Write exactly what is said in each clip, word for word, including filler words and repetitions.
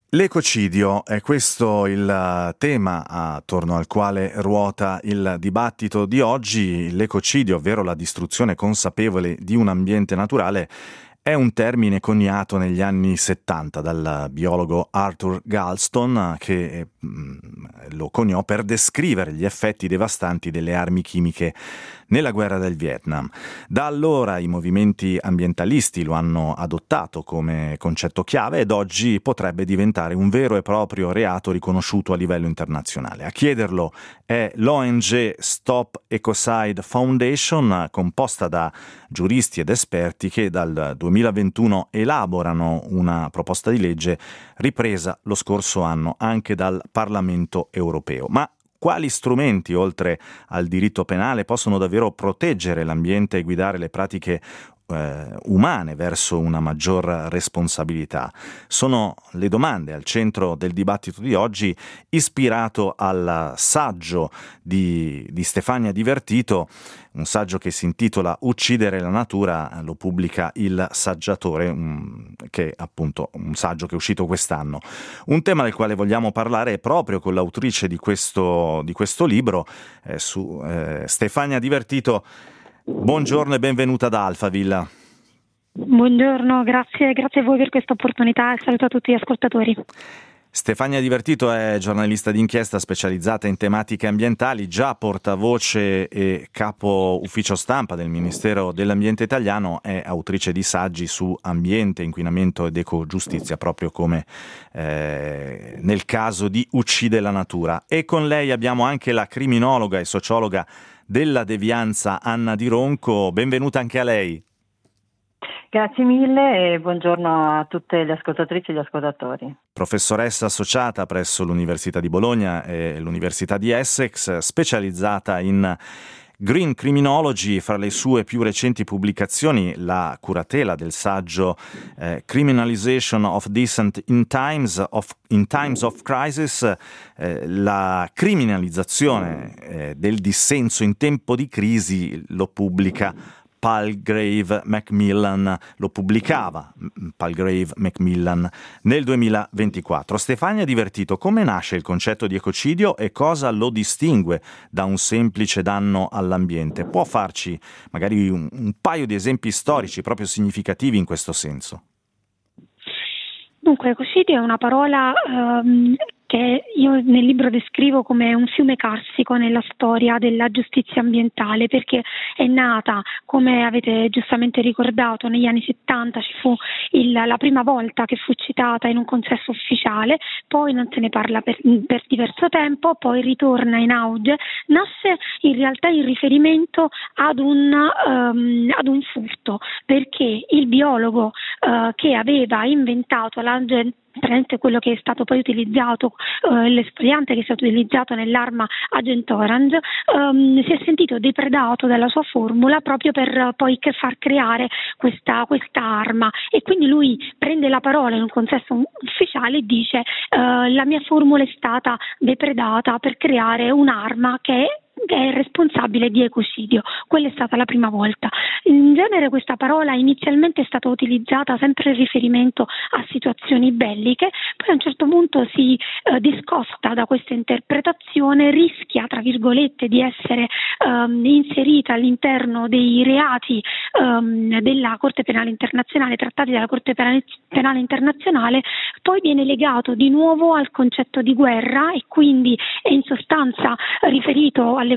L'ecocidio è questo il tema attorno al quale ruota il dibattito di oggi. L'ecocidio, ovvero la distruzione consapevole di un ambiente naturale, è un termine coniato negli anni settanta dal biologo Arthur Galston, che mh, lo coniò per descrivere gli effetti devastanti delle armi chimiche nella guerra del Vietnam. Da allora i movimenti ambientalisti lo hanno adottato come concetto chiave ed oggi potrebbe diventare un vero e proprio reato riconosciuto a livello internazionale. A chiederlo è l'O N G Stop Ecocide Foundation, composta da giuristi ed esperti che dal duemilaventuno elaborano una proposta di legge ripresa lo scorso anno anche dal Parlamento europeo. Ma quali strumenti, oltre al diritto penale, possono davvero proteggere l'ambiente e guidare le pratiche eh, umane verso una maggior responsabilità? Sono le domande al centro del dibattito di oggi, ispirato al saggio di, di Stefania Divertito, un saggio che si intitola Uccidere la natura, lo pubblica Il Saggiatore, um, che è appunto un saggio che è uscito quest'anno. Un tema del quale vogliamo parlare proprio con l'autrice di questo, di questo libro, eh, su, eh, Stefania Divertito. Buongiorno e benvenuta ad Alphaville. Buongiorno, grazie, grazie a voi per questa opportunità e saluto a tutti gli ascoltatori. Stefania Divertito è giornalista d'inchiesta specializzata in tematiche ambientali, già portavoce e capo ufficio stampa del Ministero dell'Ambiente italiano, è autrice di saggi su ambiente, inquinamento ed ecogiustizia, proprio come eh, nel caso di Uccide la natura. E con lei abbiamo anche la criminologa e sociologa della devianza Anna Di Ronco. Benvenuta anche a lei. Grazie mille e buongiorno a tutte le ascoltatrici e gli ascoltatori. Professoressa associata presso l'Università di Bologna e l'Università di Essex, specializzata in Green Criminology. Fra le sue più recenti pubblicazioni, la curatela del saggio eh, Criminalization of Dissent in Times of, in times of Crisis, eh, la criminalizzazione eh, del dissenso in tempo di crisi, lo pubblica Palgrave Macmillan, lo pubblicava Palgrave Macmillan nel duemilaventiquattro. Stefania Divertito, come nasce il concetto di ecocidio e cosa lo distingue da un semplice danno all'ambiente? Può farci magari un, un paio di esempi storici proprio significativi in questo senso? Dunque, ecocidio è una parola um, che io nel libro descrivo come un fiume carsico nella storia della giustizia ambientale, perché è nata, come avete giustamente ricordato, negli anni settanta ci fu il, la prima volta che fu citata in un consesso ufficiale, poi non se ne parla per, per diverso tempo, poi ritorna in auge. Nasce in realtà in riferimento ad un, um, ad un furto, perché il biologo uh, che aveva inventato la quello che è stato poi utilizzato, eh, l'esfoliante che è stato utilizzato nell'arma Agent Orange, ehm, si è sentito depredato dalla sua formula proprio per eh, poi che far creare questa, questa arma, e quindi lui prende la parola in un consesso ufficiale e dice eh, la mia formula è stata depredata per creare un'arma che è che è responsabile di ecocidio. Quella è stata la prima volta. In genere questa parola inizialmente è stata utilizzata sempre in riferimento a situazioni belliche, poi a un certo punto si eh, discosta da questa interpretazione, rischia tra virgolette di essere ehm, inserita all'interno dei reati ehm, della Corte Penale Internazionale, trattati dalla Corte Penale Internazionale, poi viene legato di nuovo al concetto di guerra e quindi è in sostanza riferito all'ecocidio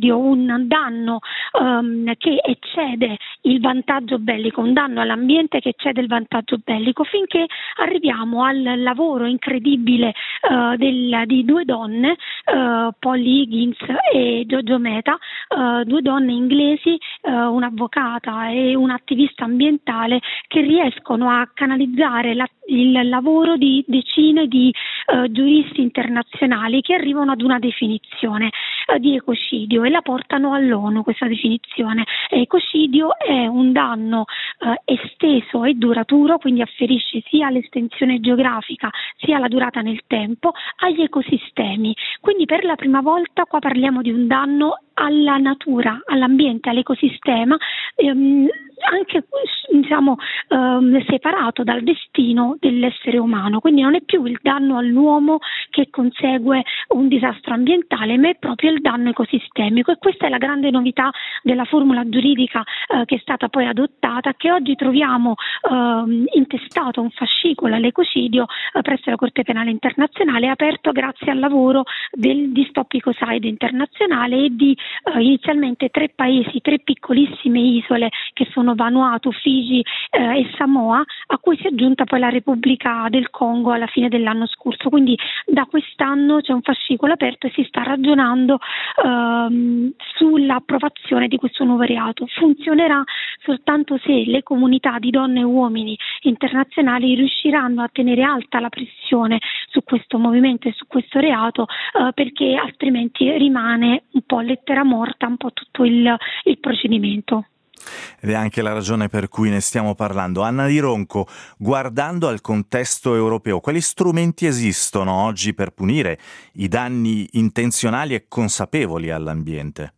un danno um, che eccede il vantaggio bellico, un danno all'ambiente che eccede il vantaggio bellico, finché arriviamo al lavoro incredibile uh, del, di due donne, uh, Polly Higgins e Jojo Mehta, uh, due donne inglesi, uh, un'avvocata e un'attivista ambientale, che riescono a canalizzare la, il lavoro di decine di uh, giuristi internazionali che arrivano ad una definizione uh, di ecocidio e la portano all'ONU. Questa definizione: ecocidio è un danno eh, esteso e duraturo, quindi afferisce sia all'estensione geografica sia alla durata nel tempo, agli ecosistemi. Quindi per la prima volta qua parliamo di un danno alla natura, all'ambiente, all'ecosistema, ehm, anche diciamo ehm, separato dal destino dell'essere umano, quindi non è più il danno all'uomo che consegue un disastro ambientale, ma è proprio il danno ecosistemico, e questa è la grande novità della formula giuridica eh, che è stata poi adottata, che oggi troviamo ehm, intestato un fascicolo all'ecocidio eh, presso la Corte Penale Internazionale, aperto grazie al lavoro del, di Stop Ecocide Internazionale e di eh, inizialmente tre paesi, tre piccolissime isole che sono Vanuatu, Fiji eh, e Samoa, a cui si è aggiunta poi la Repubblica del Congo alla fine dell'anno scorso. Quindi da quest'anno c'è un fascicolo aperto e si sta ragionando ehm, sull'approvazione di questo nuovo reato. Funzionerà soltanto se le comunità di donne e uomini internazionali riusciranno a tenere alta la pressione su questo movimento e su questo reato, eh, perché altrimenti rimane un po' lettera morta un po' tutto il, il procedimento. Ed è anche la ragione per cui ne stiamo parlando. Anna Di Ronco, guardando al contesto europeo, quali strumenti esistono oggi per punire i danni intenzionali e consapevoli all'ambiente?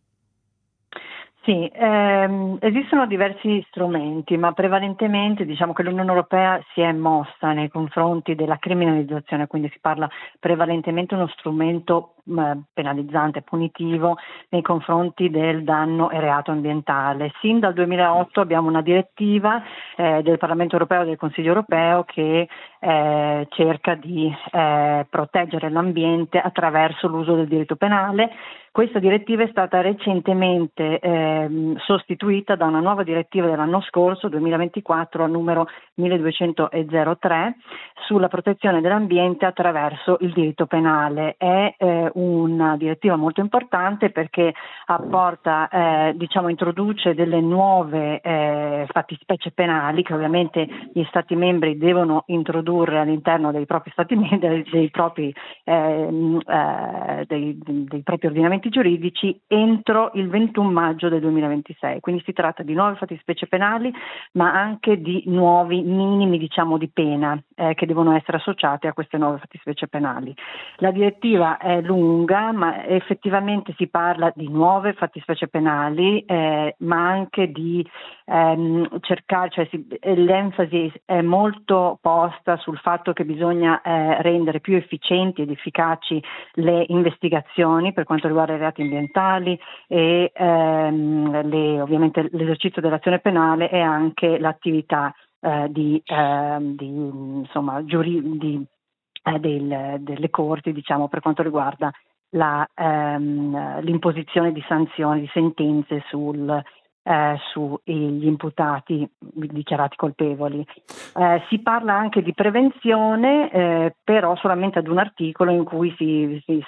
Sì, ehm, esistono diversi strumenti, ma prevalentemente diciamo che l'Unione Europea si è mossa nei confronti della criminalizzazione, quindi si parla prevalentemente di uno strumento eh, penalizzante, punitivo nei confronti del danno e reato ambientale. Sin dal duemilaotto abbiamo una direttiva eh, del Parlamento Europeo e del Consiglio Europeo che eh, cerca di eh, proteggere l'ambiente attraverso l'uso del diritto penale. Questa direttiva è stata recentemente ehm, sostituita da una nuova direttiva dell'anno scorso, duemilaventiquattro, numero milleduecentotre, sulla protezione dell'ambiente attraverso il diritto penale. È eh, una direttiva molto importante perché apporta, eh, diciamo, introduce delle nuove eh, fattispecie penali che ovviamente gli Stati membri devono introdurre all'interno dei propri Stati membri, dei propri, eh, eh, dei, dei propri ordinamenti giuridici entro il ventuno maggio del duemilaventisei. Quindi si tratta di nuove fattispecie penali, ma anche di nuovi minimi, diciamo, di pena eh, che devono essere associati a queste nuove fattispecie penali. La direttiva è lunga, ma effettivamente si parla di nuove fattispecie penali, eh, ma anche di ehm, cercare, cioè si, l'enfasi è molto posta sul fatto che bisogna eh, rendere più efficienti ed efficaci le investigazioni per quanto riguarda i reati ambientali e ehm, le, ovviamente l'esercizio dell'azione penale e anche l'attività eh, di, eh, di insomma giuri, di, eh, del, delle corti, diciamo, per quanto riguarda la, ehm, l'imposizione di sanzioni, di sentenze sul Eh, sugli imputati dichiarati colpevoli. Eh, si parla anche di prevenzione, eh, però solamente ad un articolo in cui si, si,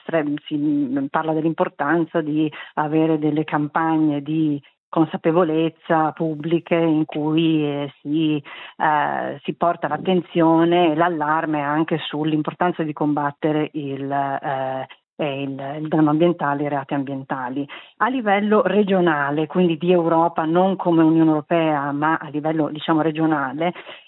si parla dell'importanza di avere delle campagne di consapevolezza pubbliche in cui eh, si, eh, si porta l'attenzione e l'allarme anche sull'importanza di combattere il eh, Il, il danno ambientale e i reati ambientali. A livello regionale, quindi di Europa, non come Unione Europea, ma a livello, diciamo, regionale,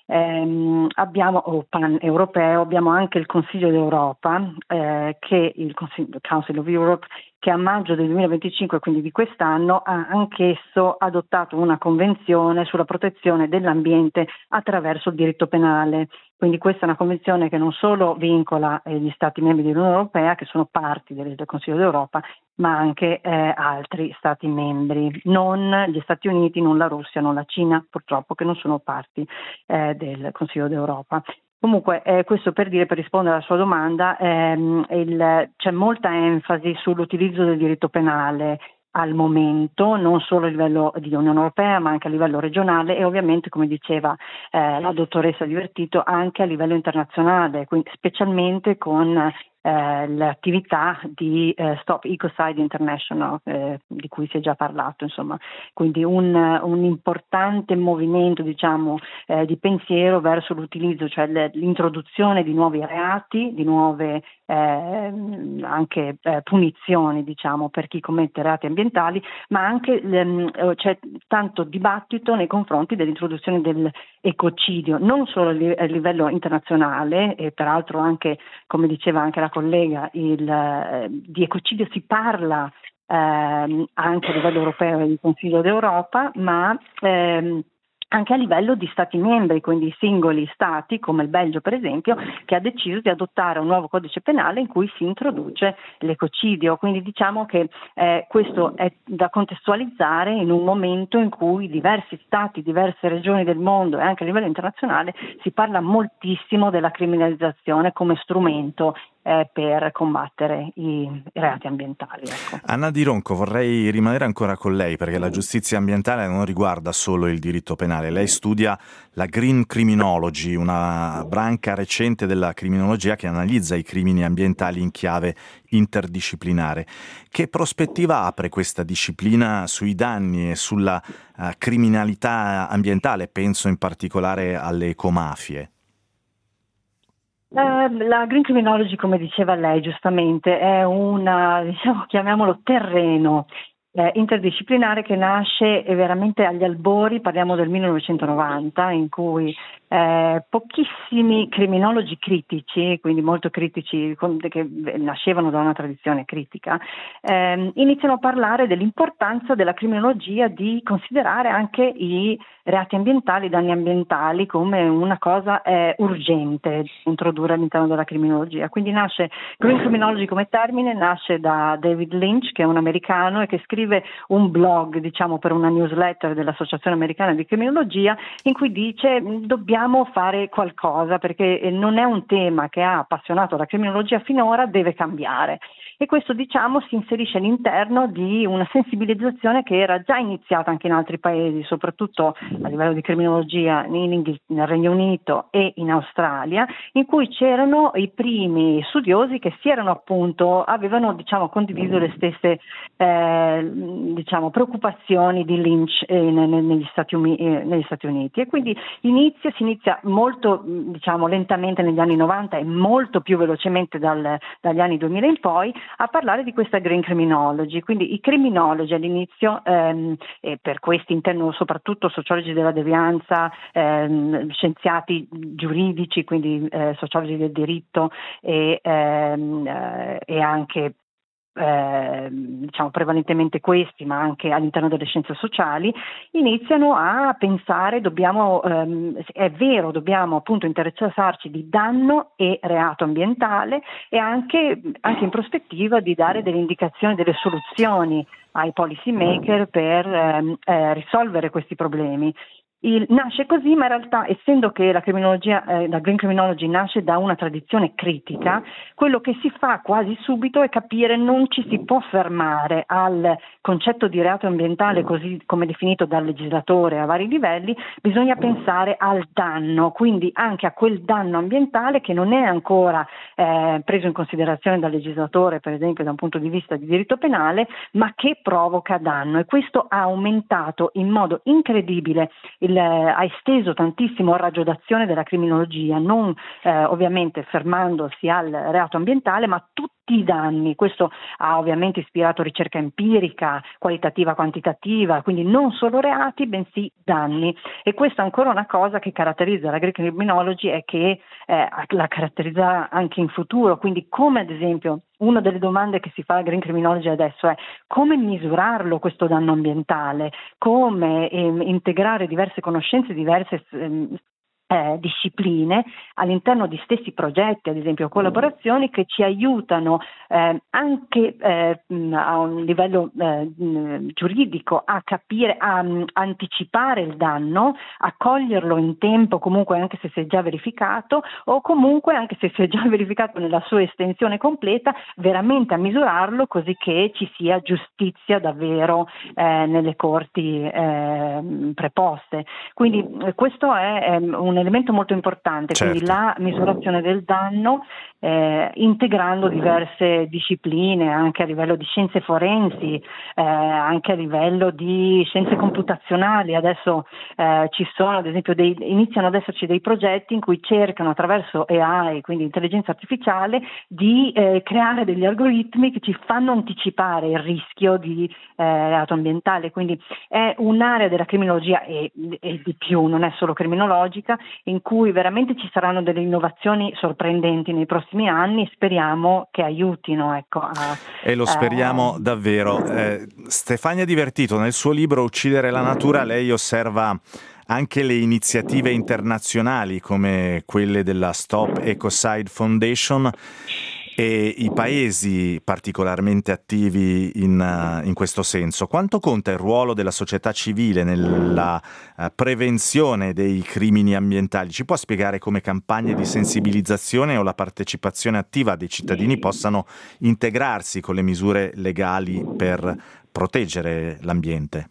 ehm, abbiamo, o pan-europeo, abbiamo anche il Consiglio d'Europa, eh, che il Council of Europe, che a maggio del duemilaventicinque, quindi di quest'anno, ha anch'esso adottato una convenzione sulla protezione dell'ambiente attraverso il diritto penale. Quindi questa è una convenzione che non solo vincola eh, gli Stati membri dell'Unione Europea, che sono parti del, del Consiglio d'Europa, ma anche eh, altri Stati membri, non gli Stati Uniti, non la Russia, non la Cina, purtroppo, che non sono parti eh, del Consiglio d'Europa. Comunque, eh, questo per dire, per rispondere alla sua domanda, ehm, il, c'è molta enfasi sull'utilizzo del diritto penale al momento, non solo a livello di Unione Europea, ma anche a livello regionale e ovviamente, come diceva eh, la dottoressa Divertito, anche a livello internazionale, quindi specialmente con eh, l'attività di eh, Stop Ecocide International, eh, di cui si è già parlato, insomma, quindi un, un importante movimento, diciamo, eh, di pensiero verso l'utilizzo, cioè l'introduzione di nuovi reati, di nuove eh, anche eh, punizioni, diciamo, per chi commette reati ambientali, ma anche ehm, c'è tanto dibattito nei confronti dell'introduzione dell'ecocidio, non solo a livello internazionale, e peraltro anche, come diceva anche la collega, il, eh, di ecocidio si parla ehm, anche a livello europeo e di Consiglio d'Europa, ma ehm, anche a livello di stati membri, quindi singoli stati come il Belgio per esempio, che ha deciso di adottare un nuovo codice penale in cui si introduce l'ecocidio. Quindi diciamo che eh, questo è da contestualizzare in un momento in cui diversi stati, diverse regioni del mondo e anche a livello internazionale si parla moltissimo della criminalizzazione come strumento eh, per combattere i reati ambientali. Ecco. Anna Di Ronco, vorrei rimanere ancora con lei perché la giustizia ambientale non riguarda solo il diritto penale. Lei studia la Green Criminology, una branca recente della criminologia che analizza i crimini ambientali in chiave interdisciplinare. Che prospettiva apre questa disciplina sui danni e sulla uh, criminalità ambientale? Penso in particolare alle ecomafie. La Green Criminology, come diceva lei giustamente, è una, diciamo, chiamiamolo terreno eh, interdisciplinare che nasce veramente agli albori, parliamo del millenovecentonovanta, in cui eh, pochissimi criminologi critici, quindi molto critici, che nascevano da una tradizione critica, eh, iniziano a parlare dell'importanza della criminologia di considerare anche i reati ambientali, i danni ambientali come una cosa eh, urgente da introdurre all'interno della criminologia. Quindi nasce, Green Criminology come termine nasce da David Lynch, che è un americano e che scrive un blog, diciamo, per una newsletter dell'Associazione Americana di Criminologia, in cui dice dobbiamo fare qualcosa perché non è un tema che ha appassionato la criminologia finora, deve cambiare. E questo, diciamo, si inserisce all'interno di una sensibilizzazione che era già iniziata anche in altri paesi, soprattutto a livello di criminologia in Inghil- nel Regno Unito e in Australia, in cui c'erano i primi studiosi che si erano appunto, avevano diciamo condiviso le stesse eh, diciamo preoccupazioni di Lynch eh, negli, Stati Uni- eh, negli Stati Uniti. E quindi inizia, si inizia molto diciamo lentamente negli anni novanta e molto più velocemente dal, dagli anni duemila in poi a parlare di questa Green Criminology. Quindi i criminologi all'inizio, ehm, e per questi intendo soprattutto sociologi della devianza, ehm, scienziati giuridici, quindi eh, sociologi del diritto e, ehm, eh, e anche Eh, diciamo prevalentemente questi, ma anche all'interno delle scienze sociali, iniziano a pensare dobbiamo, ehm, è vero, dobbiamo appunto interessarci di danno e reato ambientale e anche, anche in prospettiva di dare delle indicazioni, delle soluzioni ai policy maker per ehm, eh, risolvere questi problemi. Il, nasce così, ma in realtà, essendo che la criminologia, eh, la Green Criminology nasce da una tradizione critica, quello che si fa quasi subito è capire non ci si può fermare al concetto di reato ambientale così come definito dal legislatore a vari livelli, bisogna pensare al danno, quindi anche a quel danno ambientale che non è ancora eh, preso in considerazione dal legislatore, per esempio da un punto di vista di diritto penale, ma che provoca danno, e questo ha aumentato in modo incredibile il ha esteso tantissimo il raggio d'azione della criminologia, non eh, ovviamente fermandosi al reato ambientale, ma tutti i danni. Questo ha ovviamente ispirato ricerca empirica, qualitativa, quantitativa, quindi non solo reati, bensì danni. E questa è ancora una cosa che caratterizza la Green Criminology e che eh, la caratterizzerà anche in futuro. Quindi, come ad esempio, una delle domande che si fa alla Green Criminology adesso è come misurarlo questo danno ambientale, come ehm, integrare diverse conoscenze, diverse ehm, Eh, discipline all'interno di stessi progetti, ad esempio collaborazioni che ci aiutano eh, anche eh, a un livello eh, giuridico a capire, a, a anticipare il danno, a coglierlo in tempo, comunque anche se si è già verificato, o comunque anche se si è già verificato nella sua estensione completa, veramente a misurarlo così che ci sia giustizia davvero eh, nelle corti eh, preposte. Quindi eh, questo è, è un un elemento molto importante, certo. Quindi la misurazione del danno eh, integrando diverse discipline anche a livello di scienze forensi, eh, anche a livello di scienze computazionali. Adesso eh, ci sono ad esempio dei, iniziano ad esserci dei progetti in cui cercano attraverso A I, quindi intelligenza artificiale, di eh, creare degli algoritmi che ci fanno anticipare il rischio di eh, reato ambientale. Quindi è un'area della criminologia e, e di più, non è solo criminologica, in cui veramente ci saranno delle innovazioni sorprendenti nei prossimi anni e speriamo che aiutino. Ecco, a, e lo speriamo a... davvero. Eh, Stefania Divertito, nel suo libro Uccidere la natura, lei osserva anche le iniziative internazionali come quelle della Stop Ecocide Foundation e i paesi particolarmente attivi in, uh, in questo senso. Quanto conta il ruolo della società civile nella uh, prevenzione dei crimini ambientali? Ci può spiegare come campagne di sensibilizzazione o la partecipazione attiva dei cittadini possano integrarsi con le misure legali per proteggere l'ambiente?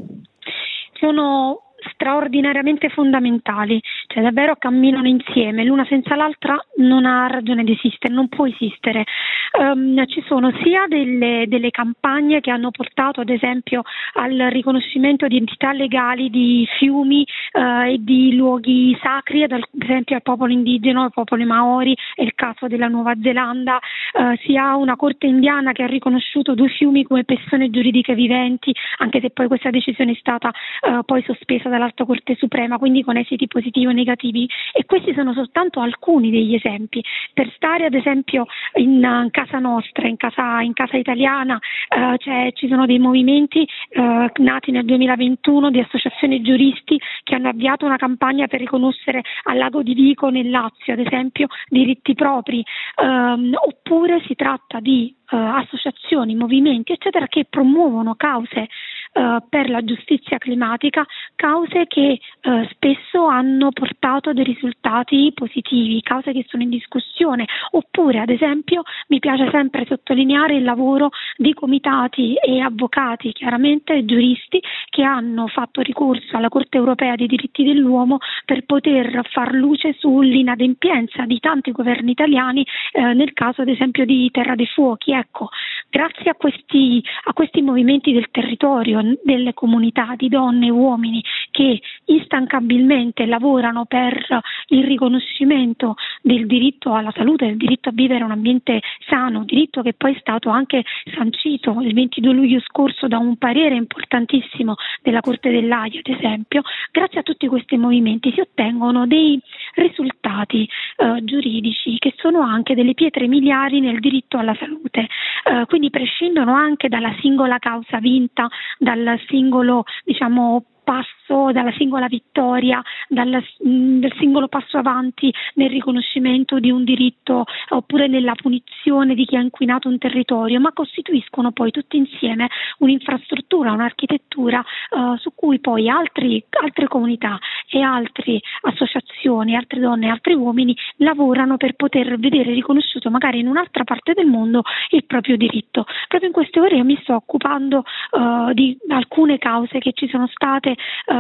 Sono straordinariamente fondamentali, cioè davvero camminano insieme, l'una senza l'altra non ha ragione di esistere, non può esistere. Um, ci sono sia delle, delle campagne che hanno portato ad esempio al riconoscimento di entità legali di fiumi uh, e di luoghi sacri, ad esempio al popolo indigeno, al popolo Maori, è il caso della Nuova Zelanda, uh, sia una corte indiana che ha riconosciuto due fiumi come persone giuridiche viventi, anche se poi questa decisione è stata uh, poi sospesa dall'Alta Corte Suprema, quindi con esiti positivi o negativi, e questi sono soltanto alcuni degli esempi. Per stare ad esempio in, in casa nostra, in casa, in casa italiana, eh, cioè, ci sono dei movimenti eh, nati nel duemilaventuno di associazioni giuristi che hanno avviato una campagna per riconoscere al Lago di Vico nel Lazio ad esempio diritti propri, ehm, oppure si tratta di eh, associazioni, movimenti eccetera che promuovono cause Uh, per la giustizia climatica, cause che uh, spesso hanno portato dei risultati positivi, cause che sono in discussione, oppure ad esempio mi piace sempre sottolineare il lavoro di comitati e avvocati, chiaramente giuristi, che hanno fatto ricorso alla Corte Europea dei diritti dell'uomo per poter far luce sull'inadempienza di tanti governi italiani eh, nel caso ad esempio di Terra dei Fuochi. Ecco, grazie a questi, a questi movimenti del territorio, delle comunità di donne e uomini che instancabilmente lavorano per il riconoscimento del diritto alla salute, del diritto a vivere un ambiente sano, diritto che poi è stato anche sancito il ventidue luglio scorso da un parere importantissimo della Corte dell'Aia, ad esempio. Grazie a tutti questi movimenti si ottengono dei risultati eh, giuridici che sono anche delle pietre miliari nel diritto alla salute, eh, quindi prescindono anche dalla singola causa vinta, dal singolo, diciamo, passo, dalla singola vittoria, dal, del singolo passo avanti nel riconoscimento di un diritto oppure nella punizione di chi ha inquinato un territorio, ma costituiscono poi tutti insieme un'infrastruttura, un'architettura uh, su cui poi altri, altre comunità e altre associazioni, altre donne e altri uomini lavorano per poter vedere riconosciuto magari in un'altra parte del mondo il proprio diritto. Proprio in queste ore io mi sto occupando uh, di alcune cause che ci sono state,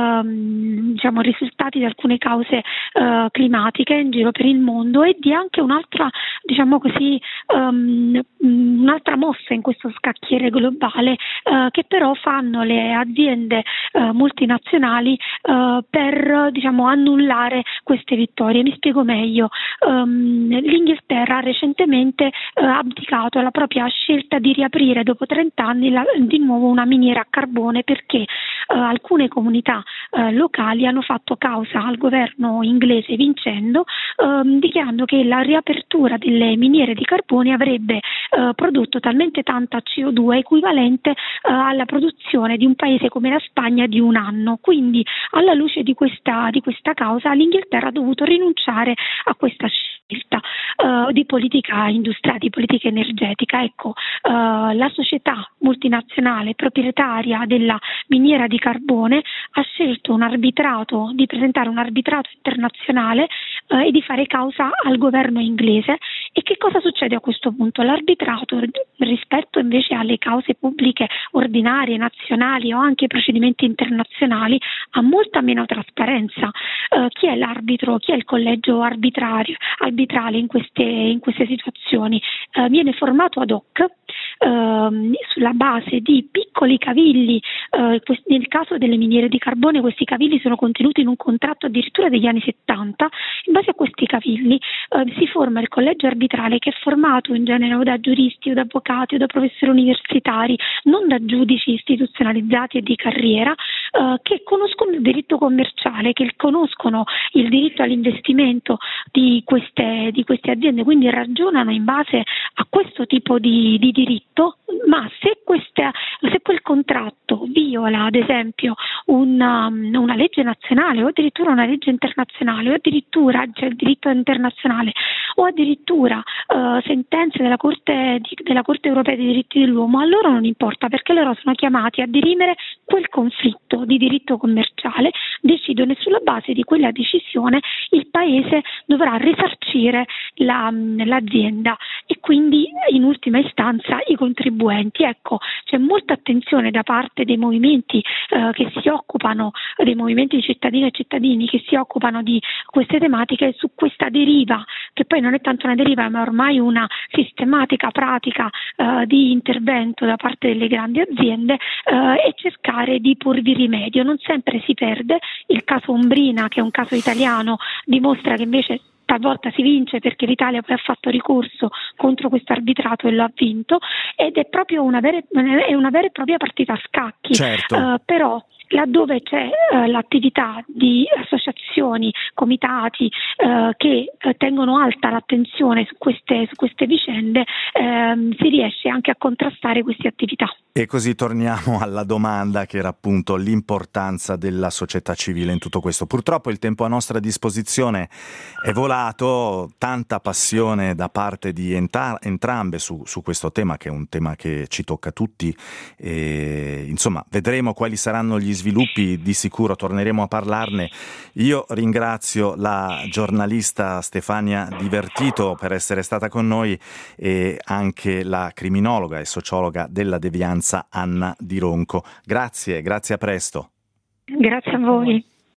Um, diciamo risultati di alcune cause uh, climatiche in giro per il mondo e di anche un'altra, diciamo così, um, un'altra mossa in questo scacchiere globale uh, che però fanno le aziende uh, multinazionali uh, per, diciamo, annullare queste vittorie. Mi spiego meglio. Um, L'Inghilterra recentemente uh, ha abdicato alla propria scelta di riaprire dopo trenta anni la, di nuovo una miniera a carbone perché uh, alcune comunità eh, locali hanno fatto causa al governo inglese vincendo, ehm, dichiarando che la riapertura delle miniere di carbone avrebbe eh, prodotto talmente tanta C O due equivalente eh, alla produzione di un paese come la Spagna di un anno. Quindi alla luce di questa, di questa causa l'Inghilterra ha dovuto rinunciare a questa scelta eh, di politica industriale, di politica energetica. Ecco, eh, la società multinazionale proprietaria della miniera di carbone ha scelto un arbitrato, di presentare un arbitrato internazionale eh, e di fare causa al governo inglese. E che cosa succede a questo punto? L'arbitrato, rispetto invece alle cause pubbliche ordinarie, nazionali o anche procedimenti internazionali, ha molta meno trasparenza. Eh, chi è l'arbitro, chi è il collegio arbitrario, arbitrale in queste, in queste situazioni? Eh, viene formato ad hoc ehm, sulla base di piccoli cavilli. Eh, nel caso delle miniere di carbone questi cavilli sono contenuti in un contratto addirittura degli anni settanta. In base a questi cavilli eh, si forma il collegio arbitrale, che è formato in genere o da giuristi o da avvocati o da professori universitari, non da giudici istituzionalizzati e di carriera, eh, che conoscono il diritto commerciale, che conoscono il diritto all'investimento di queste, di queste aziende, quindi ragionano in base a questo tipo di, di diritto. Ma se, questa, se quel contratto viola ad esempio una, una legge nazionale o addirittura una legge internazionale o addirittura cioè, il diritto internazionale o addirittura uh, sentenze della Corte, di, della Corte europea dei diritti dell'uomo, a loro non importa, perché loro sono chiamati a dirimere quel conflitto di diritto commerciale, decidono e sulla base di quella decisione il paese dovrà risarcire la, l'azienda e quindi in ultima istanza i contribuenti. Ecco, c'è molta attenzione da parte dei movimenti eh, che si occupano, dei movimenti di cittadine e cittadini che si occupano di queste tematiche su questa deriva, che poi non è tanto una deriva ma ormai una sistematica pratica eh, di intervento da parte delle grandi aziende eh, e cercare di porvi rimedio. Non sempre si perde, il caso Ombrina, che è un caso italiano, dimostra che invece talvolta si vince perché l'Italia poi ha fatto ricorso contro questo arbitrato e lo ha vinto, ed è proprio una vera, è una vera e propria partita a scacchi. Certo. Uh, però laddove c'è uh, l'attività di associazioni, comitati uh, che uh, tengono alta l'attenzione su queste, su queste vicende, uh, si riesce anche a contrastare queste attività. E così torniamo alla domanda, che era appunto l'importanza della società civile in tutto questo. Purtroppo il tempo a nostra disposizione è volato, tanta passione da parte di enta- entrambe su, su questo tema, che è un tema che ci tocca tutti. E, insomma, vedremo quali saranno gli sviluppi, di sicuro torneremo a parlarne. Io ringrazio la giornalista Stefania Divertito per essere stata con noi e anche la criminologa e sociologa della devianza Anna Di Ronco. Grazie, grazie, a presto. Grazie a voi.